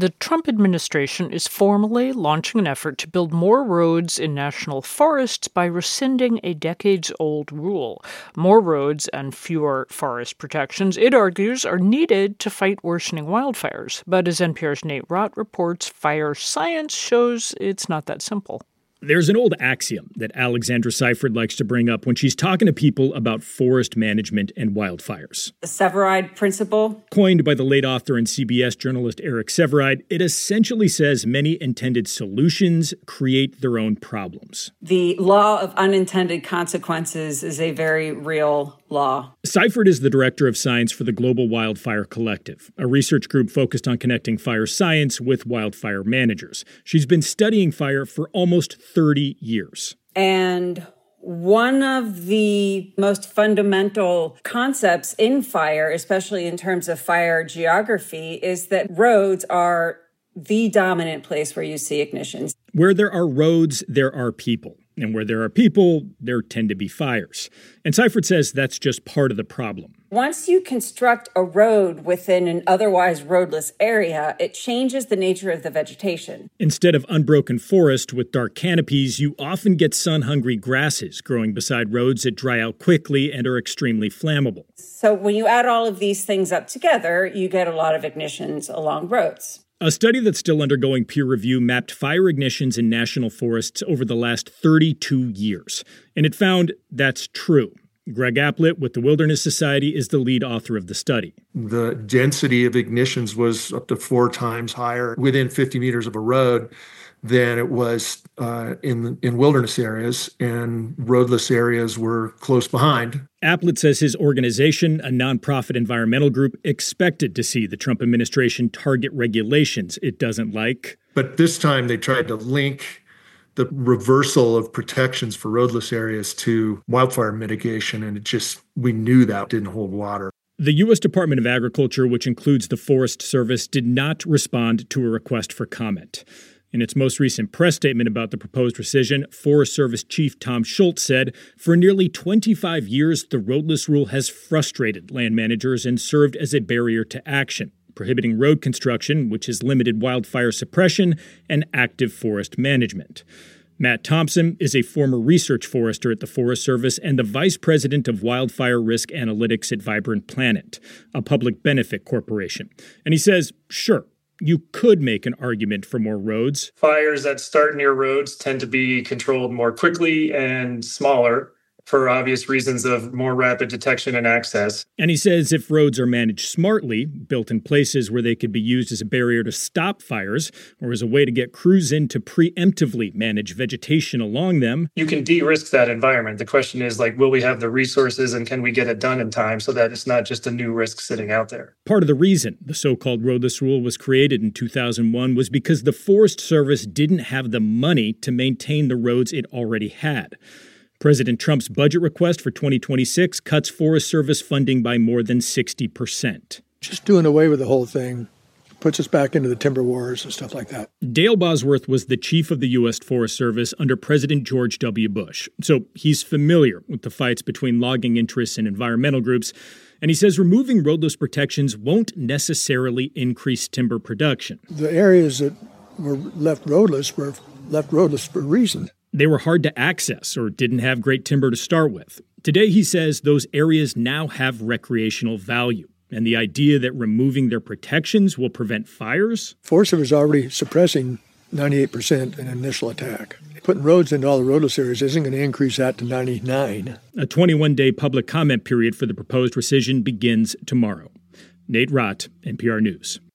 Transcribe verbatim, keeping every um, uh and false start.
The Trump administration is formally launching an effort to build more roads in national forests by rescinding a decades-old rule. More roads and fewer forest protections, it argues, are needed to fight worsening wildfires. But as N P R's Nate Rott reports, fire science shows it's not that simple. There's an old axiom that Alexandra Seifert likes to bring up when she's talking to people about forest management and wildfires. The Severide principle. Coined by the late author and C B S journalist Eric Severide, it essentially says many intended solutions create their own problems. The law of unintended consequences is a very real law. Seifert is the director of science for the Global Wildfire Collective, a research group focused on connecting fire science with wildfire managers. She's been studying fire for almost thirty years. And one of the most fundamental concepts in fire, especially in terms of fire geography, is that roads are the dominant place where you see ignitions. Where there are roads, there are people. And where there are people, there tend to be fires. And Seifert says that's just part of the problem. Once you construct a road within an otherwise roadless area, it changes the nature of the vegetation. Instead of unbroken forest with dark canopies, you often get sun-hungry grasses growing beside roads that dry out quickly and are extremely flammable. So when you add all of these things up together, you get a lot of ignitions along roads. A study that's still undergoing peer review mapped fire ignitions in national forests over the last thirty-two years. And it found that's true. Greg Aplett with the Wilderness Society is the lead author of the study. The density of ignitions was up to four times higher within fifty meters of a road than it was uh, in in wilderness areas, and roadless areas were close behind. Aplett says his organization, a nonprofit environmental group, expected to see the Trump administration target regulations it doesn't like. But this time they tried to link the reversal of protections for roadless areas to wildfire mitigation, and it just, we knew that didn't hold water. The U S Department of Agriculture, which includes the Forest Service, did not respond to a request for comment. In its most recent press statement about the proposed rescission, Forest Service Chief Tom Schultz said, for nearly twenty-five years, the roadless rule has frustrated land managers and served as a barrier to action, prohibiting road construction, which has limited wildfire suppression and active forest management. Matt Thompson is a former research forester at the Forest Service and the vice president of wildfire risk analytics at Vibrant Planet, a public benefit corporation. And he says, sure, you could make an argument for more roads. Fires that start near roads tend to be controlled more quickly and smaller for obvious reasons of more rapid detection and access. And he says if roads are managed smartly, built in places where they could be used as a barrier to stop fires or as a way to get crews in to preemptively manage vegetation along them, you can de-risk that environment. The question is, like, will we have the resources and can we get it done in time so that it's not just a new risk sitting out there? Part of the reason the so-called roadless rule was created in two thousand one was because the Forest Service didn't have the money to maintain the roads it already had. President Trump's budget request for twenty twenty-six cuts Forest Service funding by more than sixty percent. Just doing away with the whole thing puts us back into the timber wars and stuff like that. Dale Bosworth was the chief of the U S Forest Service under President George W. Bush, so he's familiar with the fights between logging interests and environmental groups, and he says removing roadless protections won't necessarily increase timber production. The areas that were left roadless were left roadless for a reason. They were hard to access or didn't have great timber to start with. Today, he says those areas now have recreational value. And the idea that removing their protections will prevent fires? Forest Service is already suppressing ninety-eight percent in initial attack. Putting roads into all the roadless areas isn't going to increase that to ninety-nine. A twenty-one day public comment period for the proposed rescission begins tomorrow. Nate Rott, N P R News.